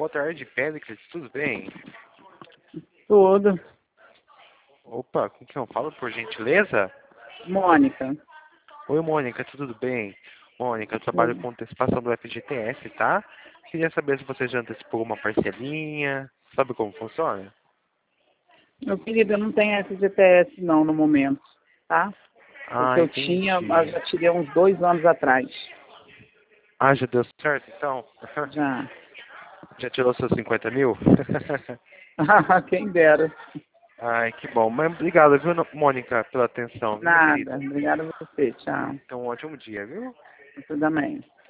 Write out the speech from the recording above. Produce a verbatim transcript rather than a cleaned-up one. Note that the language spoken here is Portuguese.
Boa tarde, Péricles, tudo bem? Tudo. Opa, com quem eu falo, por gentileza? Mônica. Oi, Mônica, tudo bem? Mônica, eu trabalho Tudo. com antecipação do F G T S, tá? Queria saber se você já antecipou uma parcelinha, sabe como funciona? Meu querido, eu não tenho F G T S não no momento, tá? O que Ah, eu tinha, eu entendi. já tirei uns dois anos atrás. Ah, já deu certo, então? Já. Já tirou seus cinquenta mil? Quem dera. Ai, que bom. Mas obrigado, viu, Mônica, pela atenção, viu, minha Nada. querida? Obrigada a você. Tchau. Então, um ótimo dia, viu? Você também.